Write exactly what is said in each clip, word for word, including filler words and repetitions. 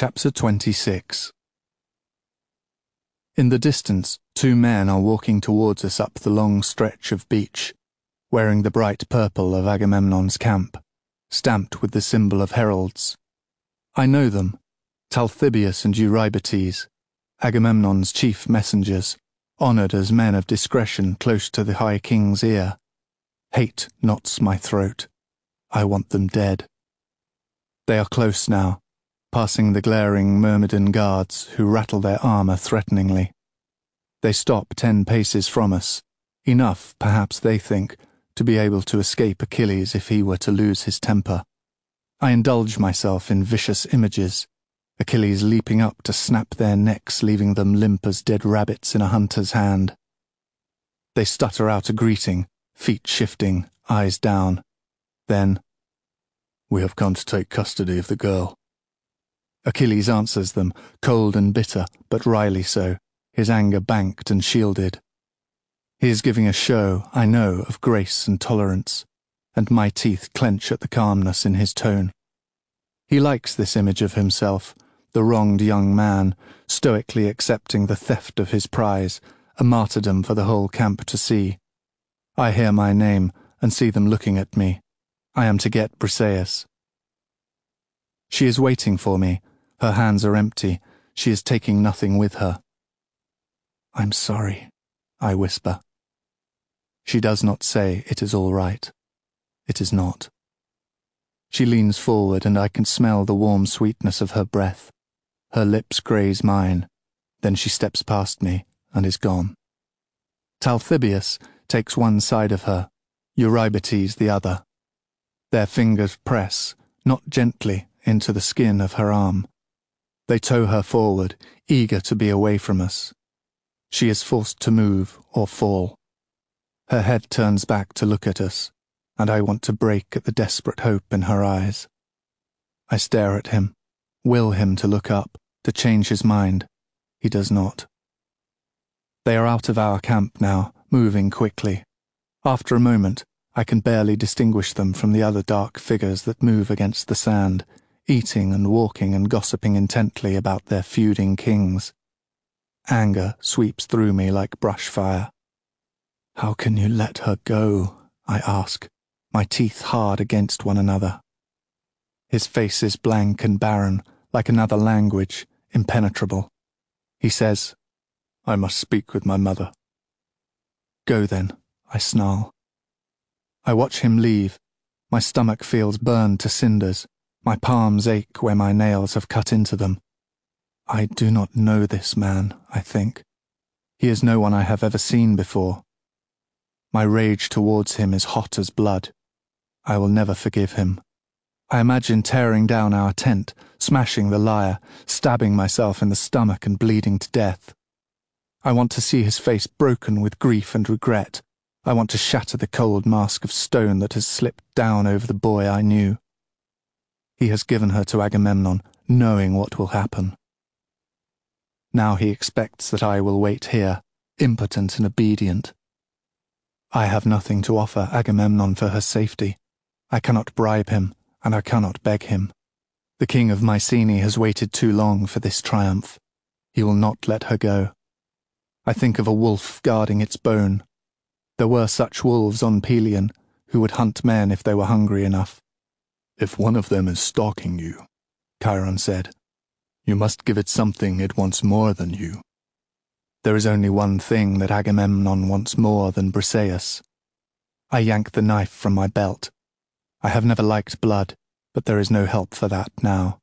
Chapter twenty-six. In the distance, two men are walking towards us up the long stretch of beach, wearing the bright purple of Agamemnon's camp, stamped with the symbol of heralds. I know them, Talthybius and Eurybates, Agamemnon's chief messengers, honoured as men of discretion close to the High King's ear. Hate knots my throat. I want them dead. They are close now, passing the glaring Myrmidon guards who rattle their armour threateningly. They stop ten paces from us, enough, perhaps they think, to be able to escape Achilles if he were to lose his temper. I indulge myself in vicious images, Achilles leaping up to snap their necks, leaving them limp as dead rabbits in a hunter's hand. They stutter out a greeting, feet shifting, eyes down. Then, "We have come to take custody of the girl." Achilles answers them, cold and bitter, but wryly so, his anger banked and shielded. He is giving a show, I know, of grace and tolerance, and my teeth clench at the calmness in his tone. He likes this image of himself, the wronged young man, stoically accepting the theft of his prize, a martyrdom for the whole camp to see. I hear my name and see them looking at me. I am to get Briseis. She is waiting for me. Her hands are empty. She is taking nothing with her. "I'm sorry," I whisper. She does not say it is all right. It is not. She leans forward and I can smell the warm sweetness of her breath. Her lips graze mine. Then she steps past me and is gone. Talthybius takes one side of her, Eurybates the other. Their fingers press, not gently, into the skin of her arm. They tow her forward, eager to be away from us. She is forced to move or fall. Her head turns back to look at us, and I want to break at the desperate hope in her eyes. I stare at him, will him to look up, to change his mind. He does not. They are out of our camp now, moving quickly. After a moment, I can barely distinguish them from the other dark figures that move against the sand, eating and walking and gossiping intently about their feuding kings. Anger sweeps through me like brush fire. "How can you let her go?" I ask, my teeth hard against one another. His face is blank and barren, like another language, impenetrable. He says, "I must speak with my mother." "Go then," I snarl. I watch him leave. My stomach feels burned to cinders. My palms ache where my nails have cut into them. I do not know this man, I think. He is no one I have ever seen before. My rage towards him is hot as blood. I will never forgive him. I imagine tearing down our tent, smashing the lyre, stabbing myself in the stomach and bleeding to death. I want to see his face broken with grief and regret. I want to shatter the cold mask of stone that has slipped down over the boy I knew. He has given her to Agamemnon, knowing what will happen. Now he expects that I will wait here, impotent and obedient. I have nothing to offer Agamemnon for her safety. I cannot bribe him, and I cannot beg him. The king of Mycenae has waited too long for this triumph. He will not let her go. I think of a wolf guarding its bone. There were such wolves on Pelion, who would hunt men if they were hungry enough. "If one of them is stalking you," Chiron said, "you must give it something it wants more than you." There is only one thing that Agamemnon wants more than Briseis. I yank the knife from my belt. I have never liked blood, but there is no help for that now.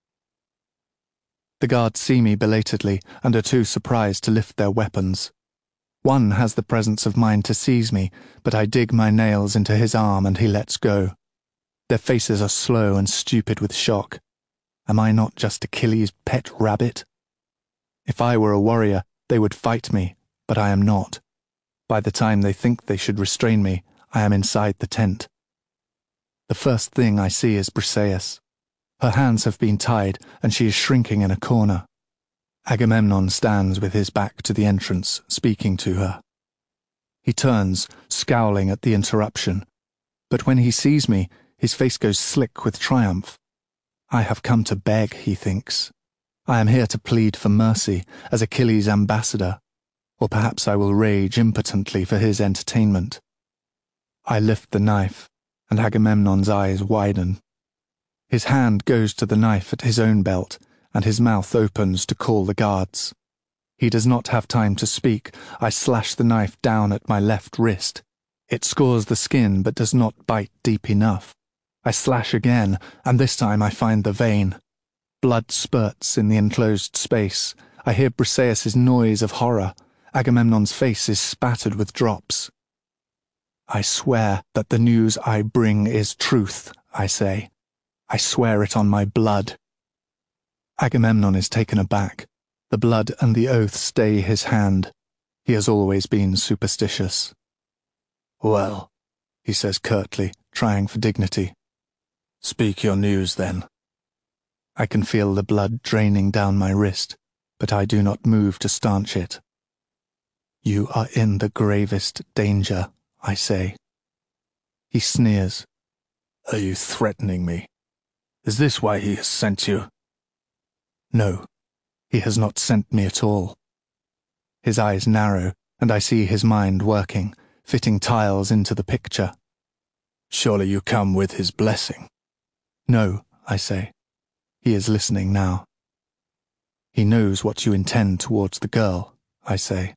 The guards see me belatedly and are too surprised to lift their weapons. One has the presence of mind to seize me, but I dig my nails into his arm and he lets go. Their faces are slow and stupid with shock. Am I not just Achilles' pet rabbit? If I were a warrior, they would fight me, but I am not. By the time they think they should restrain me, I am inside the tent. The first thing I see is Briseis. Her hands have been tied, and she is shrinking in a corner. Agamemnon stands with his back to the entrance, speaking to her. He turns, scowling at the interruption, but when he sees me, his face goes slick with triumph. I have come to beg, he thinks. I am here to plead for mercy as Achilles' ambassador, or perhaps I will rage impotently for his entertainment. I lift the knife, and Agamemnon's eyes widen. His hand goes to the knife at his own belt, and his mouth opens to call the guards. He does not have time to speak. I slash the knife down at my left wrist. It scores the skin but does not bite deep enough. I slash again, and this time I find the vein. Blood spurts in the enclosed space. I hear Briseis' noise of horror. Agamemnon's face is spattered with drops. I swear that the news I bring is truth, I say. I swear it on my blood. Agamemnon is taken aback. The blood and the oath stay his hand. He has always been superstitious. "Well," he says curtly, trying for dignity. "Speak your news, then." I can feel the blood draining down my wrist, but I do not move to stanch it. "You are in the gravest danger," I say. He sneers. "Are you threatening me? Is this why he has sent you?" No, he has not sent me at all. His eyes narrow, and I see his mind working, fitting tiles into the picture. "Surely you come with his blessing." "No," I say. He is listening now. "He knows what you intend towards the girl," I say.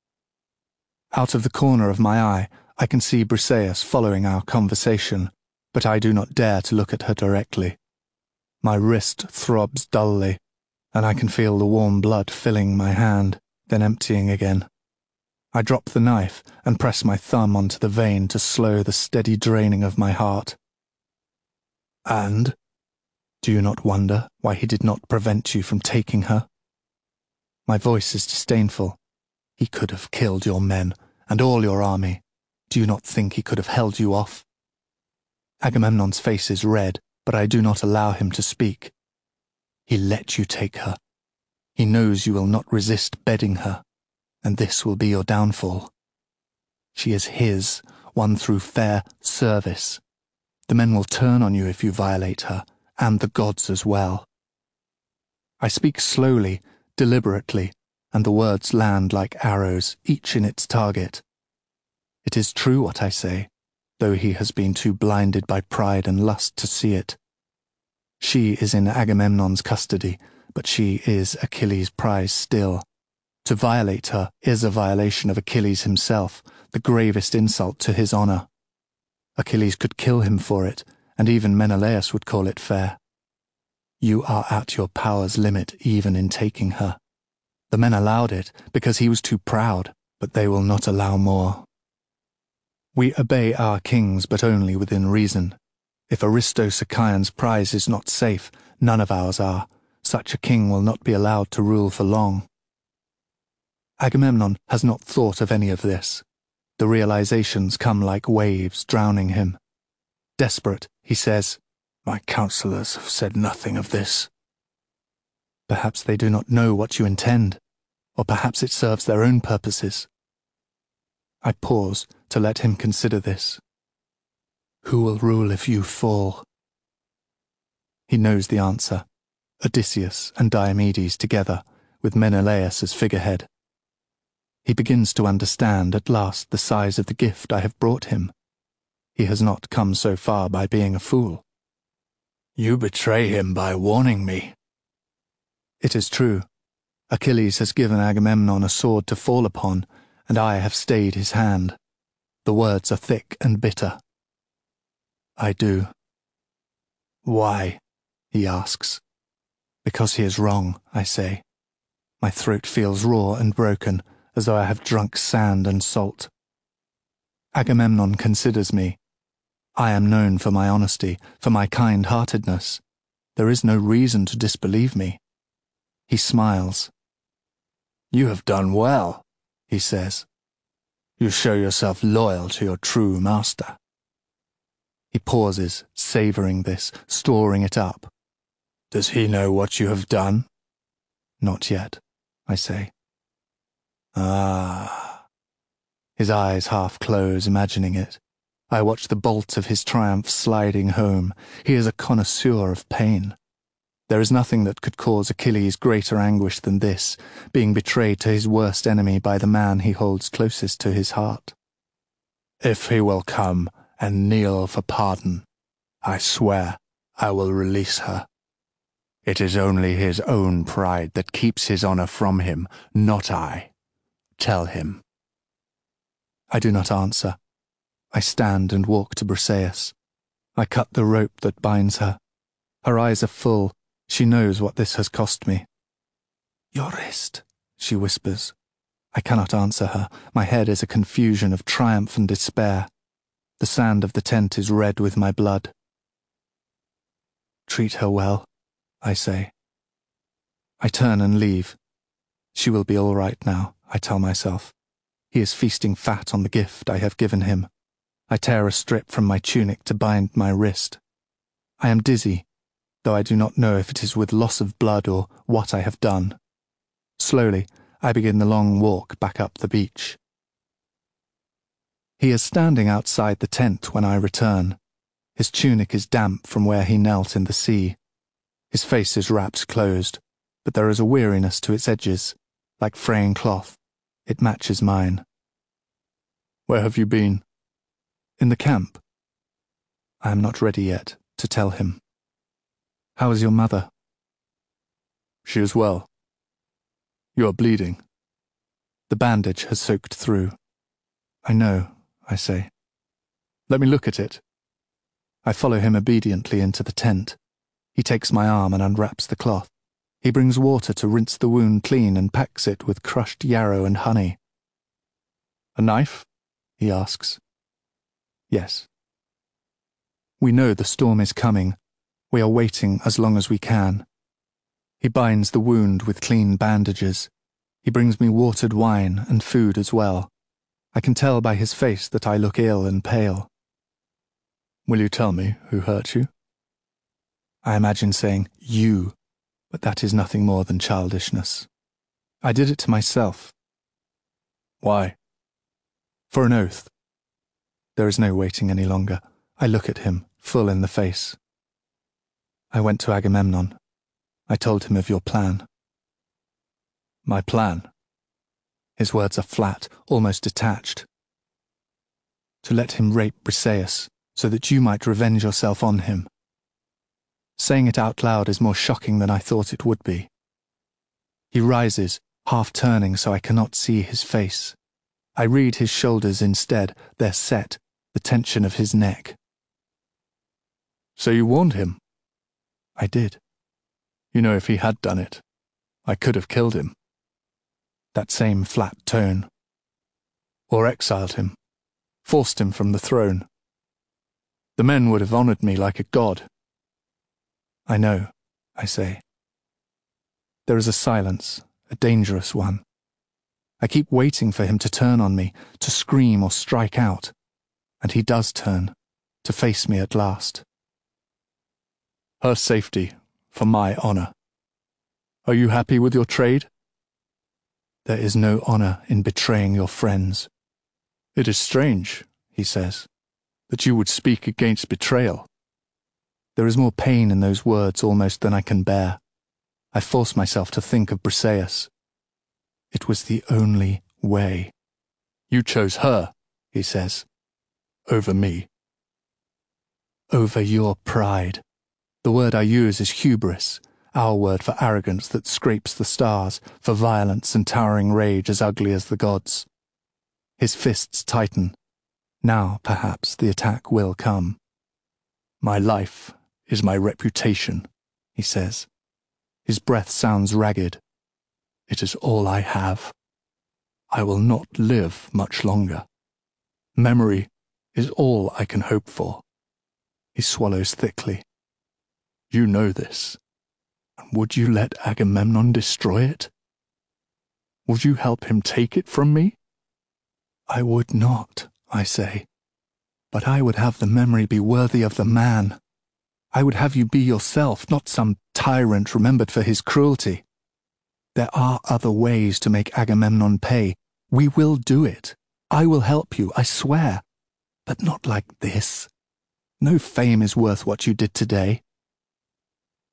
Out of the corner of my eye, I can see Briseis following our conversation, but I do not dare to look at her directly. My wrist throbs dully, and I can feel the warm blood filling my hand, then emptying again. I drop the knife and press my thumb onto the vein to slow the steady draining of my heart. "And? Do you not wonder why he did not prevent you from taking her?" My voice is disdainful. "He could have killed your men and all your army. Do you not think he could have held you off?" Agamemnon's face is red, but I do not allow him to speak. "He let you take her. He knows you will not resist bedding her, and this will be your downfall. She is his, won through fair service. The men will turn on you if you violate her, and the gods as well." I speak slowly, deliberately, and the words land like arrows, each in its target. It is true what I say, though he has been too blinded by pride and lust to see it. She is in Agamemnon's custody, but she is Achilles' prize still. To violate her is a violation of Achilles himself, the gravest insult to his honor. Achilles could kill him for it, and even Menelaus would call it fair. You are at your power's limit even in taking her. The men allowed it because he was too proud, but they will not allow more. We obey our kings, but only within reason. If Aristos Achaeon's prize is not safe, none of ours are. Such a king will not be allowed to rule for long. Agamemnon has not thought of any of this. The realizations come like waves, drowning him. Desperate, he says, "My counselors have said nothing of this." Perhaps they do not know what you intend, or perhaps it serves their own purposes. I pause to let him consider this. "Who will rule if you fall?" He knows the answer. Odysseus and Diomedes together, with Menelaus as figurehead. He begins to understand at last the size of the gift I have brought him. He has not come so far by being a fool. "You betray him by warning me." It is true. Achilles has given Agamemnon a sword to fall upon, and I have stayed his hand. The words are thick and bitter. I do. "Why?" he asks. "Because he is wrong," I say. My throat feels raw and broken, as though I have drunk sand and salt. Agamemnon considers me. I am known for my honesty, for my kind-heartedness. There is no reason to disbelieve me. He smiles. "You have done well," he says. "You show yourself loyal to your true master." He pauses, savoring this, storing it up. "Does he know what you have done?" "Not yet," I say. "Ah." His eyes half close, imagining it. I watch the bolt of his triumph sliding home. He is a connoisseur of pain. There is nothing that could cause Achilles greater anguish than this, being betrayed to his worst enemy by the man he holds closest to his heart. If he will come and kneel for pardon, I swear I will release her. It is only his own pride that keeps his honor from him, not I. Tell him. I do not answer. I stand and walk to Briseis. I cut the rope that binds her. Her eyes are full. She knows what this has cost me. Your wrist, she whispers. I cannot answer her. My head is a confusion of triumph and despair. The sand of the tent is red with my blood. Treat her well, I say. I turn and leave. She will be all right now, I tell myself. He is feasting fat on the gift I have given him. I tear a strip from my tunic to bind my wrist. I am dizzy, though I do not know if it is with loss of blood or what I have done. Slowly, I begin the long walk back up the beach. He is standing outside the tent when I return. His tunic is damp from where he knelt in the sea. His face is wrapped closed, but there is a weariness to its edges, like fraying cloth. It matches mine. Where have you been? In the camp. I am not ready yet to tell him. How is your mother? She is well. You are bleeding. The bandage has soaked through. I know, I say. Let me look at it. I follow him obediently into the tent. He takes my arm and unwraps the cloth. He brings water to rinse the wound clean and packs it with crushed yarrow and honey. A knife? He asks. Yes. We know the storm is coming. We are waiting as long as we can. He binds the wound with clean bandages. He brings me watered wine and food as well. I can tell by his face that I look ill and pale. Will you tell me who hurt you? I imagine saying, you, but that is nothing more than childishness. I did it to myself. Why? For an oath. There is no waiting any longer. I look at him, full in the face. I went to Agamemnon. I told him of your plan. My plan? His words are flat, almost detached. To let him rape Briseis, so that you might revenge yourself on him. Saying it out loud is more shocking than I thought it would be. He rises, half turning so I cannot see his face. I read his shoulders instead, they're set, the tension of his neck. So you warned him? I did. You know, if he had done it, I could have killed him. That same flat tone. Or exiled him, forced him from the throne. The men would have honored me like a god. I know, I say. There is a silence, a dangerous one. I keep waiting for him to turn on me, to scream or strike out. And he does turn, to face me at last. Her safety, for my honor. Are you happy with your trade? There is no honor in betraying your friends. It is strange, he says, that you would speak against betrayal. There is more pain in those words almost than I can bear. I force myself to think of Briseis. It was the only way. You chose her, he says, over me. Over your pride. The word I use is hubris, our word for arrogance that scrapes the stars, for violence and towering rage as ugly as the gods. His fists tighten. Now, perhaps, the attack will come. My life is my reputation, he says. His breath sounds ragged. It is all I have. I will not live much longer. Memory is all I can hope for. He swallows thickly. You know this. And would you let Agamemnon destroy it? Would you help him take it from me? I would not, I say. But I would have the memory be worthy of the man. I would have you be yourself, not some tyrant remembered for his cruelty. There are other ways to make Agamemnon pay. We will do it. I will help you, I swear. But not like this. No fame is worth what you did today.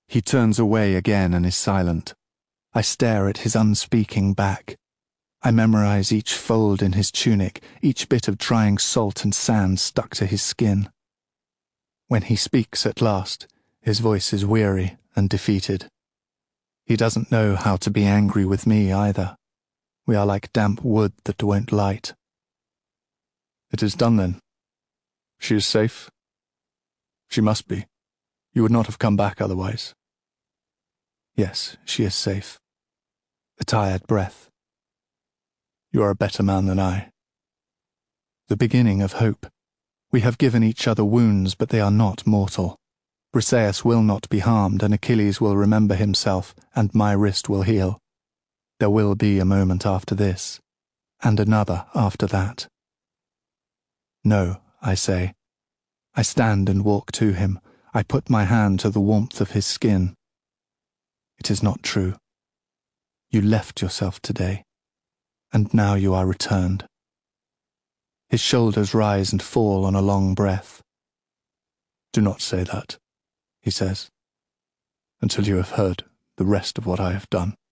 He turns away again and is silent. I stare at his unspeaking back. I memorize each fold in his tunic, each bit of drying salt and sand stuck to his skin. When he speaks at last, his voice is weary and defeated. He doesn't know how to be angry with me either. We are like damp wood that won't light. It is done then. She is safe? She must be. You would not have come back otherwise. Yes, she is safe. A tired breath. You are a better man than I. The beginning of hope. We have given each other wounds, but they are not mortal. Briseis will not be harmed, and Achilles will remember himself, and my wrist will heal. There will be a moment after this, and another after that. No, I say. I stand and walk to him. I put my hand to the warmth of his skin. It is not true. You left yourself today, and now you are returned. His shoulders rise and fall on a long breath. Do not say that, he says, until you have heard the rest of what I have done.